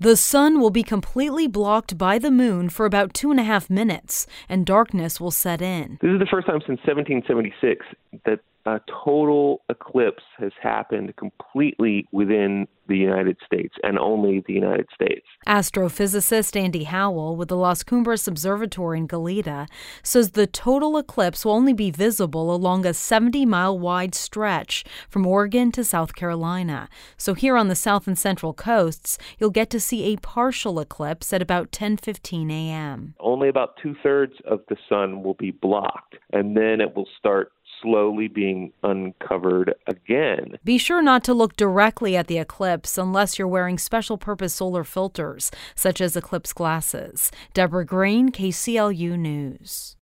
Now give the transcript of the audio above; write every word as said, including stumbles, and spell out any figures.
The sun will be completely blocked by the moon for about two and a half minutes, and darkness will set in. This is the first time since seventeen seventy-six that a total eclipse has happened completely within the United States, and only the United States. Astrophysicist Andy Howell with the Las Cumbres Observatory in Goleta says the total eclipse will only be visible along a seventy-mile wide stretch from Oregon to South Carolina. So here on the south and central coasts, you'll get to see a partial eclipse at about ten fifteen a.m. Only about two-thirds of the sun will be blocked, and then it will start slowly being uncovered again. Be sure not to look directly at the eclipse unless you're wearing special purpose solar filters, such as eclipse glasses. Deborah Green, K C L U News.